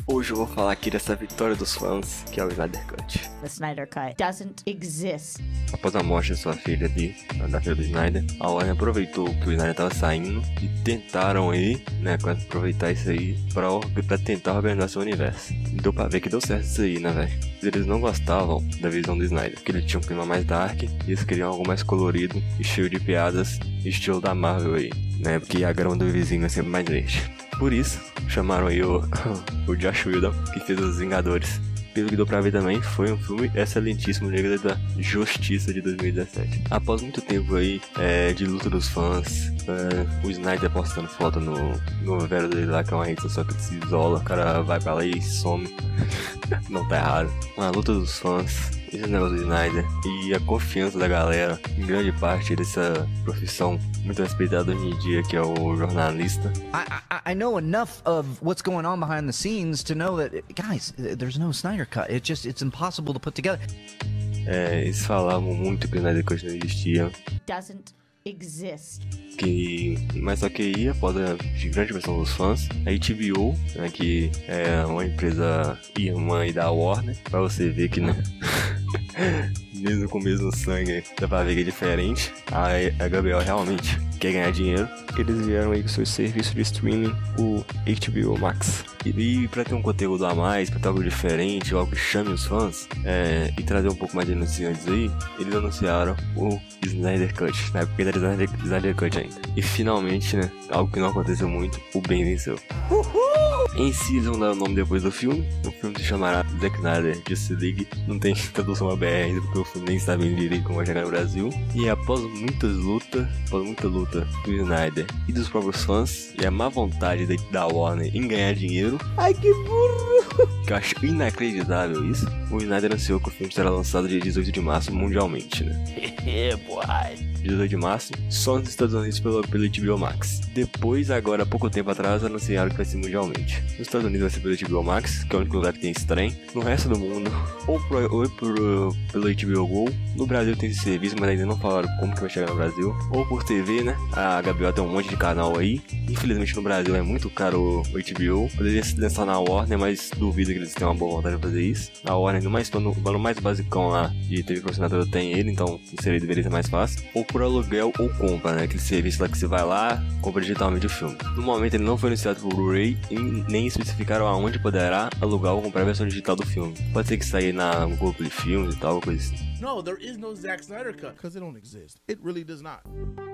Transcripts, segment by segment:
Hoje eu vou falar aqui dessa vitória dos fãs, que é o Snyder Cut. The Snyder Cut doesn't exist. Após a morte de sua filha ali, da filha do Snyder, a Warner aproveitou que o Snyder tava saindo e tentaram aí, né, aproveitar isso aí pra tentar organizar seu universo. Deu pra ver que deu certo isso aí, né, velho? Eles não gostavam da visão do Snyder, porque ele tinha um clima mais dark e eles queriam algo mais colorido e cheio de piadas, estilo da Marvel aí, né, porque a grama do vizinho é sempre mais verde. Por isso, chamaram aí o Josh Whedon, que fez Os Vingadores. Pelo que deu pra ver também, foi um filme excelentíssimo, Liga da Justiça de 2017. Após muito tempo aí de luta dos fãs, o Snyder postando foto no velho dele lá, que é uma rede social que se isola, o cara vai pra lá e some. Não tá errado. A luta dos fãs, esse negócio do Snyder e a confiança da galera, em grande parte dessa profissão muito respeitada hoje em dia, que é o jornalista. I know enough of what's going on behind the scenes to know that, guys, there's no Snyder Cut. It's impossible to put together. Eles falavam muito que o Snyder Cut não existia. Doesn't exist. Mas só que aí, após a grande versão dos fãs, a HBO, né, que é uma empresa irmã aí da Warner, pra você ver que, né, mesmo com o mesmo sangue, dá pra ver que é diferente. A Gabriel realmente quer ganhar dinheiro. Eles vieram aí com seu serviço de streaming, o HBO Max. E pra ter um conteúdo a mais, pra ter algo diferente, algo que chame os fãs, e trazer um pouco mais de anunciantes aí, eles anunciaram o Snyder Cut, na época era Snyder Cut ainda. E finalmente, né, algo que não aconteceu muito, o bem venceu. Em si, eles vão dar o nome depois do filme. O filme se chamará Zack Snyder Justice League. Não tem tradução a BR ainda, porque o filme nem está bem direito como vai chegar no Brasil. E após muita luta do Snyder e dos próprios fãs, e a má vontade da Warner em ganhar dinheiro. Ai, que burro! Que eu acho inacreditável isso. O Snyder anunciou que o filme será lançado dia 18 de março mundialmente, né? 18 de março, só nos Estados Unidos pelo HBO Max. Depois, agora há pouco tempo atrás, anunciaram que vai ser mundialmente. Nos Estados Unidos vai ser pelo HBO Max, que é o único lugar que tem esse trem. No resto do mundo, ou pelo HBO Go. No Brasil tem esse serviço, mas ainda não falaram como que vai chegar no Brasil. Ou por TV, né? A Gabriel tem um monte de canal aí. Infelizmente no Brasil é muito caro o HBO. Poderia se lançar na Warner, mas duvido que eles tenham uma boa vontade de fazer isso. A Warner, no valor mais basicão lá de TV por assinatura tem ele, então seria deveria ser mais fácil. Ou por aluguel ou compra, né? Aquele serviço lá que você vai lá, compra digitalmente o filme. No momento ele não foi anunciado por Blu-ray e nem especificaram aonde poderá alugar ou comprar a versão digital do filme. Pode ser que saia na Google Filmes e tal, coisa assim. No, there is no Zack Snyder Cut, because it don't exist. It really does not.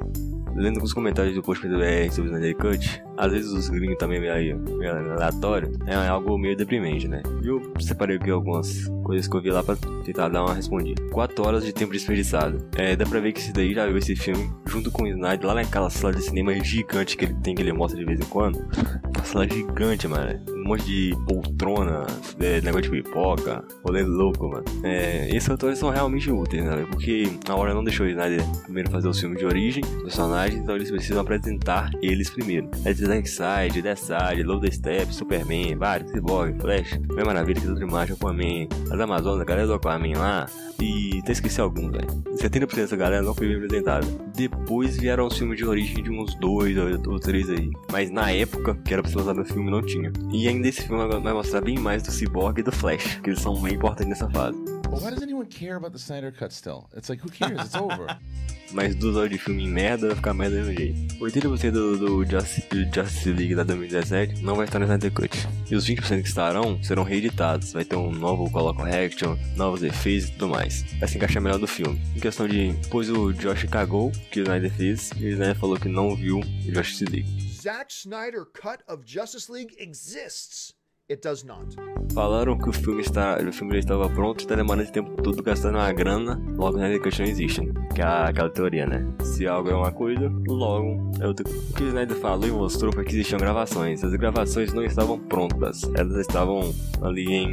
Lendo os comentários do post PDR sobre o Snyder Cut, às vezes os gringos também meio aleatório, é algo meio deprimente, né? Eu separei aqui algumas coisas que eu vi lá pra tentar dar uma respondida. 4 horas de tempo desperdiçado. Dá pra ver que esse daí já viu esse filme junto com o Snyder lá naquela sala de cinema gigante que ele tem, que ele mostra de vez em quando. Uma sala gigante, mano. Um monte de poltrona, negócio de pipoca, rolê louco, mano. Esses atores são realmente úteis, né? Porque a hora não deixou o Snyder primeiro fazer os filmes de origem, personagens, então eles precisam apresentar eles primeiro. Darkseid, Deathside, Load Step, Superman, vários, Cyborg, Flash, Mulher Maravilha, Criatura de Marcha, Aquaman, as Amazonas, a galera do Aquaman lá, e até esqueci alguns, velho. 70% dessa galera não foi bem apresentada. Depois vieram os filmes de origem de uns 2 ou 3 aí, mas na época que era pra ser lançado no filme não tinha. E ainda esse filme vai mostrar bem mais do Cyborg e do Flash, que eles são bem importantes nessa fase. But why does anyone care about the Snyder Cut still? It's like, who cares? It's over. Mais 2 horas de filme em merda, vai ficar merda do mesmo jeito. 80% do Justice League da 2017 não vai estar no Snyder Cut. E os 20% que estarão serão reeditados. Vai ter um novo color correction, novos efeitos e tudo mais. Vai se encaixar melhor do filme. Em questão de... Pois o Josh cagou que o Snyder fez, e o Snyder falou que não viu o Justice League. Zack Snyder Cut of Justice League exists. It does not. Falaram que o filme já estava pronto, está demorando esse tempo todo gastando uma grana, logo o Snyder Cut não existe, né? Que é aquela teoria, né? Se algo é uma coisa, logo é outra. O que o Snyder falou e mostrou foi que existiam gravações. As gravações não estavam prontas, elas estavam ali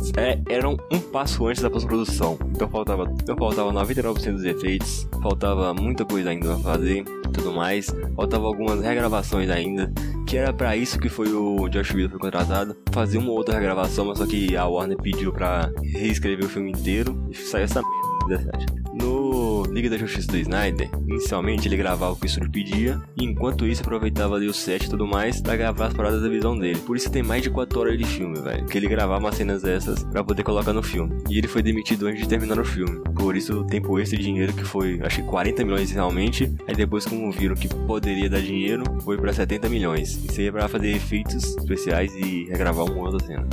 eram um passo antes da pós-produção. Então faltava 99% dos efeitos, faltava muita coisa ainda pra fazer, tudo mais. Faltava algumas regravações ainda, que era pra isso que foi o Josh Whedon foi contratado, fazer uma outra regravação, mas só que a Warner pediu pra reescrever o filme inteiro e saiu essa merda. No Liga da Justiça do Snyder, inicialmente ele gravava o que o estúdio pedia, e enquanto isso aproveitava ali o set e tudo mais pra gravar as paradas da visão dele. Por isso tem mais de 4 horas de filme, velho, que ele gravava umas cenas dessas pra poder colocar no filme. E ele foi demitido antes de terminar o filme. Por isso o tempo esse dinheiro que foi, acho que 40 milhões realmente, aí depois como viram que poderia dar dinheiro, foi pra 70 milhões. Isso aí é pra fazer efeitos especiais e regravar uma outra cena.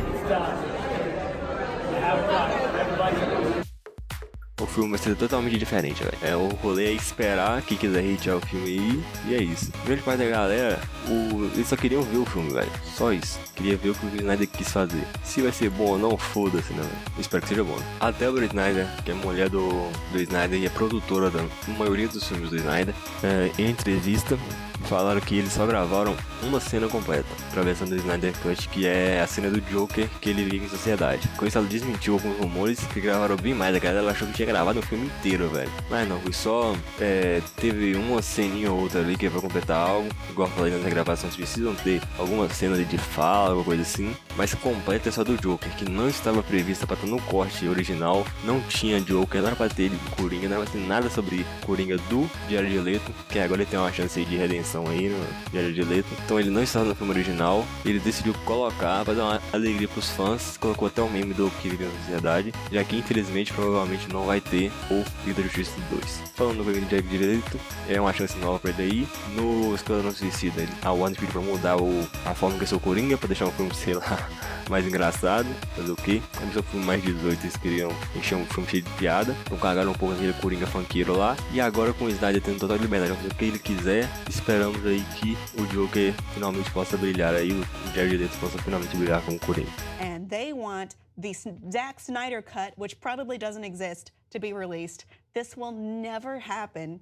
O filme vai ser totalmente diferente, velho. O rolê é esperar quem quiser hatear o filme aí, e é isso. Grande parte da galera, eles só queriam ver o filme, velho. Só isso. Queria ver o que o Snyder quis fazer. Se vai ser bom ou não, foda-se, né, velho? Espero que seja bom. A Deborah Snyder, que é mulher do Snyder e é produtora da maioria dos filmes do Snyder, em entrevista, falaram que eles só gravaram uma cena completa pra versão do Snyder Cut, que é a cena do Joker que ele liga em sociedade. Com isso ela desmentiu alguns rumores que gravaram bem mais. A galera achou que tinha gravado o filme inteiro, velho. Mas não, foi só teve uma ceninha ou outra ali que é pra completar algo. Igual eu falei nas gravações, precisam ter alguma cena ali de fala, alguma coisa assim. Mas completa é só do Joker, que não estava prevista pra estar no corte original. Não tinha Joker, não era pra ter Coringa, não era pra ter nada sobre Coringa do Jared Leto, que agora ele tem uma chance aí de redenção aí no Jared Leto. Então ele não estava no filme original, ele decidiu colocar para dar uma alegria pros fãs, colocou até o meme do que vive na sociedade, já que infelizmente provavelmente não vai ter o Liga da Justiça 2. Falando do Jared Leto, é uma chance nova pra ele aí. No Esquadrão Suicida, a Warner pediu pra mudar a forma que é seu Coringa, pra deixar um filme, sei lá, mais engraçado, fazer o quê? Começou o filme mais 18, eles queriam encher um filme cheio de piada, então cagaram um pouco aquele Coringa funkeiro lá, e agora com o Snyder tendo total liberdade, fazer o que ele quiser, esperamos aí que o Joker finalmente possa brilhar aí, o Jared Leto possa finalmente brilhar como Coringa. And they want the Zack Snyder cut, which probably doesn't exist, to be released. This will never happen.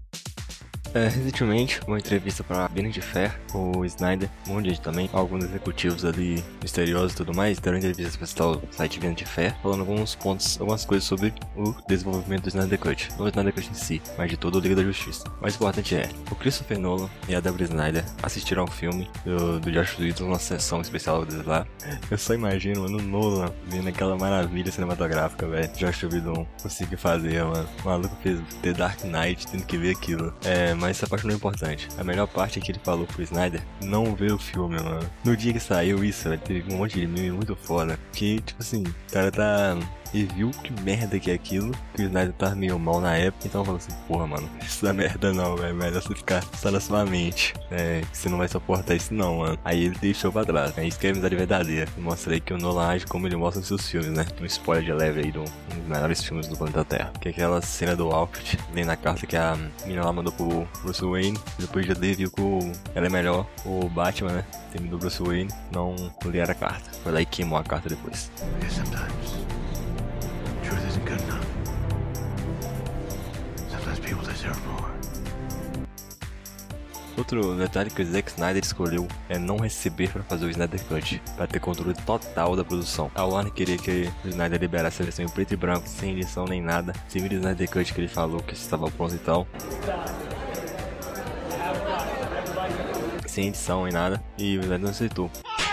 Recentemente, uma entrevista para Vanity Fair, o Snyder, um monte de gente também, alguns executivos ali misteriosos e tudo mais, deram entrevista para o site Vanity Fair, falando alguns pontos, algumas coisas sobre o desenvolvimento do Snyder Cut. Não o Snyder Cut em si, mas de todo o Liga da Justiça. O mais importante é, o Christopher Nolan e a Deborah Snyder assistiram ao filme do Josh Whedon, uma sessão especial deles lá. Eu só imagino, mano, o Nolan vendo aquela maravilha cinematográfica, velho. Josh Whedon conseguiu fazer, mano. O maluco fez The Dark Knight, tendo que ver aquilo. Mas essa parte não é importante. A melhor parte é que ele falou pro Snyder não ver o filme, mano. No dia que saiu isso, velho, teve um monte de meme muito foda. Que, tipo assim, o cara tá... E viu que merda que é aquilo, que o Snyder tava meio mal na época, então falou assim, porra, mano, isso dá merda não, velho, melhor você ficar só na sua mente, você não vai suportar isso não, mano. Aí ele deixou pra trás, isso que é a amizade verdadeira. Eu mostrei que o Nolan age como ele mostra nos seus filmes, né, um spoiler de leve aí de um dos melhores filmes do planeta Terra, que é aquela cena do outfit, vem na carta que a menina lá mandou pro Bruce Wayne, depois de ler viu que ela é melhor, o Batman, né, terminou do Bruce Wayne, não ler a carta, foi lá e queimou a carta depois. Truth isn't good enough. Sometimes people deserve more. Outro detalhe que o Zack Snyder escolheu é não receber para fazer o Snyder Cut, para ter controle total da produção. A Warner queria que o Snyder liberasse a versão em preto e branco, sem edição nem nada, sem o Snyder Cut que ele falou que estava pronto e tal. Sem edição nem nada, e o Snyder não aceitou.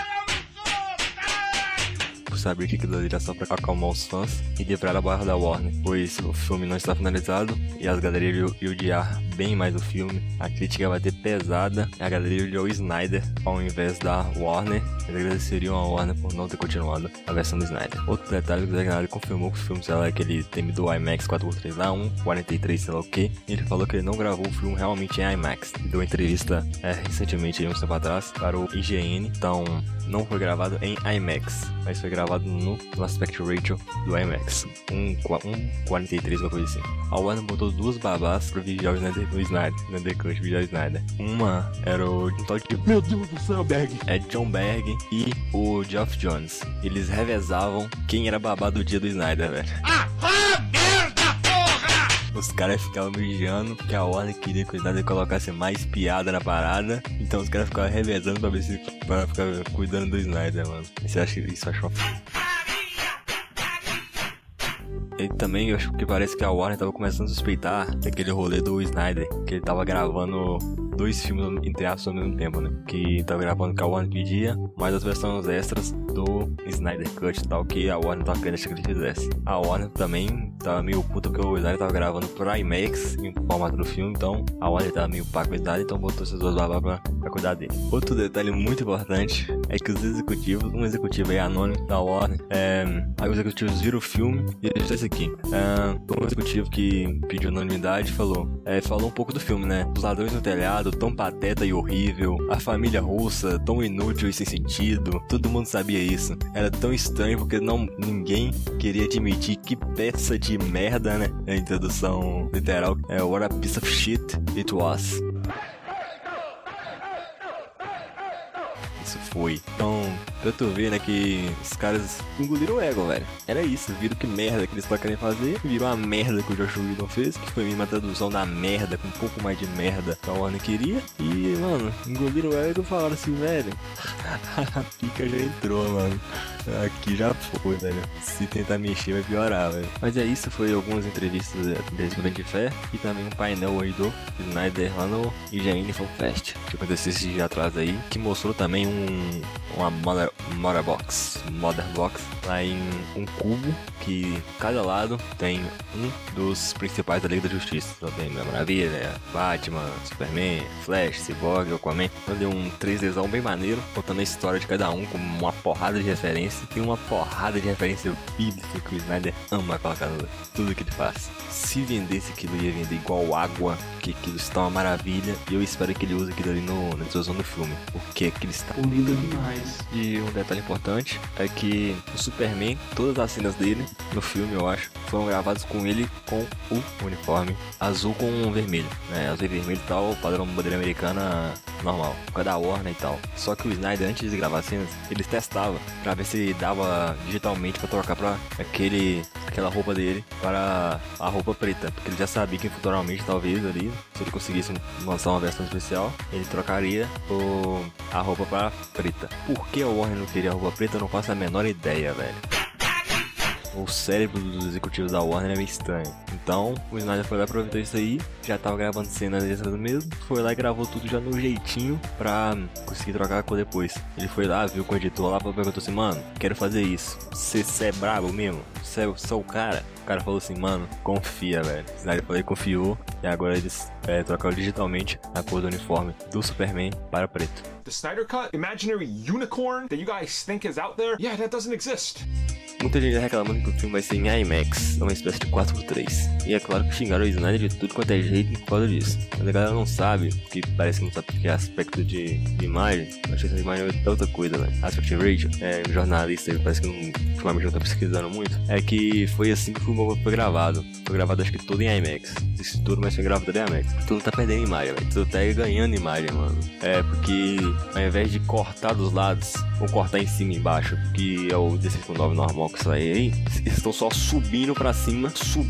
Sabia que aquilo ali era só pra acalmar os fãs e quebrar a barra da Warner, pois o filme não está finalizado e as galerias iam odiar bem mais o filme, a crítica vai ter pesada, a galeria odiou o Snyder ao invés da Warner. Eles agradeceriam a Warner por não ter continuado a versão do Snyder. Outro detalhe que o Zack Snyder confirmou que o filme, sei lá, aquele time do IMAX 4x3 lá, 1:43, sei lá o que, ele falou que ele não gravou o filme realmente em IMAX. Ele deu uma entrevista recentemente, uns tempo atrás, para o IGN, então não foi gravado em IMAX, mas foi gravado no aspect ratio do IMAX, 1:43, uma coisa assim. A Warner botou duas babás pra vigiar o Snyder Cut, vigiar o Snyder. Uma era o meu Deus do céu, Berg! É John Berg e o Geoff Johns. Eles revezavam quem era babá do dia do Snyder, velho. Merda, porra! Os caras ficavam vigiando que a Warner queria que o Snyder colocasse mais piada na parada, então os caras ficavam revezando pra ver se para ficar cuidando do Snyder, mano. Você acha que isso achou? E também eu acho que parece que a Warner tava começando a suspeitar daquele rolê do Snyder, que ele tava gravando dois filmes, entre aspas, ao mesmo tempo, né? Que tava gravando que a Warner pedia, mas as versões extras do Snyder Cut e tal, que a Warner tava querendo que ele fizesse. A Warner também tava meio puta porque o Snyder tava gravando por IMAX em formato do filme, então a Warner tava meio pá com o Snyder, então botou esses dois babá pra cuidar dele. Outro detalhe muito importante é que os executivos, um executivo aí anônimo da Warner, aí os executivos viram o filme e ele disse isso aqui. Um executivo que pediu unanimidade falou um pouco do filme, né? Os ladrões no telhado, tão pateta e horrível, a família russa, tão inútil e sem sentido, todo mundo sabia isso. Era tão estranho porque ninguém queria admitir que peça de merda, né? A introdução literal é what a piece of shit it was. Isso foi. Então, pra tu ver, né, que os caras engoliram o ego, velho. Era isso, viram que merda que eles estão querendo fazer, viram a merda que o Josh Whedon fez, que foi mesmo a tradução da merda, com um pouco mais de merda que a Warner queria. E, mano, engoliram o ego e falaram assim, velho, a pica já entrou, mano. Aqui já foi, velho. Se tentar mexer vai piorar, velho. Mas é isso, foi algumas entrevistas desse Grande Fé e também um painel hoje do Snyder lá no IGN Film Fest, que aconteceu esse dia atrás aí, que mostrou também uma Mother Box, lá em um cubo, que cada lado tem um dos principais da Liga da Justiça. Então tem Mulher Maravilha, Batman, Superman, Flash, Cyborg, Aquaman. Então deu um 3Dzão bem maneiro, contando a história de cada um com uma porrada de referência. Tem uma porrada de referência bíblica que o Snyder ama colocar no tudo que ele faz. Se vendesse aquilo, ia vender igual água, que aquilo está uma maravilha. E eu espero que ele use aquilo ali na introdução do filme, porque aquilo está lindo demais. E um detalhe importante é que o Superman, todas as cenas dele no filme, eu acho, foram gravadas com ele com o uniforme azul com vermelho, né? Azul e vermelho e tal, padrão bandeira americana normal, por causa da Warner e tal. Só que o Snyder, antes de gravar as cenas, ele testava pra ver se dava digitalmente pra trocar pra aquela roupa dele para a roupa preta, porque ele já sabia que futuramente, talvez ali, se ele conseguisse lançar uma versão especial, ele trocaria a roupa para preta. Por que a Warner não queria a roupa preta? Eu não faço a menor ideia, velho. O cérebro dos executivos da Warner é meio estranho. Então, o Snyder foi lá, aproveitou isso aí, já tava gravando cenas extras mesmo, foi lá e gravou tudo já no jeitinho pra conseguir trocar a cor depois. Ele foi lá, viu com o editor lá, perguntou assim, mano, quero fazer isso. Você é brabo mesmo? Você é o cara? O cara falou assim, mano, confia, velho. O Snyder falou, confiou, e agora eles trocaram digitalmente a cor do uniforme do Superman para preto. The Snyder Cut, imaginary unicorn that you guys think is out there? Yeah, that doesn't exist. Muita gente reclamando que o filme vai ser em IMAX, é uma espécie de 4x3. E é claro que xingaram o Snyder de tudo quanto é jeito por causa disso. Mas a galera não sabe, porque parece que não sabe porque é aspecto de imagem. Eu achei essa imagem é outra coisa, velho. Aspect ratio, um jornalista, ele parece que ultimamente não tá pesquisando muito. É que foi assim que o filme foi gravado. Foi gravado acho que tudo em IMAX. Disse tudo, mas foi gravado tudo em IMAX. Tu não tá perdendo imagem, velho. Tu tá ganhando imagem, mano. É porque ao invés de cortar dos lados, ou cortar em cima e embaixo, que é o 16:9 normal que sai aí, eles estão só subindo pra cima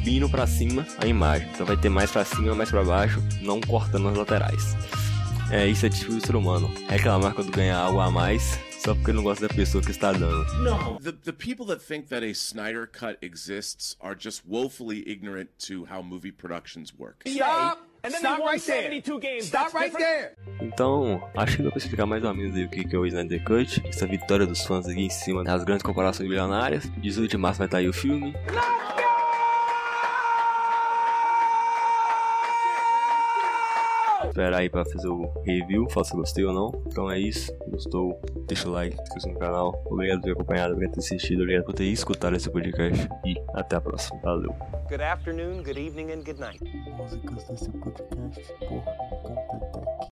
a imagem. Então vai ter mais pra cima, mais pra baixo, não cortando as laterais. Isso é tipo do ser humano. Reclamar quando ganha algo a mais, só porque não gosta da pessoa que está dando. No. The people that think that a Snyder Cut exists are just woefully ignorant to how movie productions work. Stop! And then Stop right 72 there. Games. Stop right there. Então, acho que dá pra explicar mais ou menos aí o que é o Snyder Cut, essa vitória dos fãs aqui em cima das grandes corporações bilionárias. 18 de março vai estar aí o filme. Espera aí pra fazer o review, fala se gostei ou não. Então é isso, gostou, deixa o like, se inscreva no canal. Obrigado por ter acompanhado, obrigado por ter assistido, obrigado por ter escutado esse podcast. E até a próxima, valeu. Good afternoon, good evening and good night. Músicas desse podcast, porra,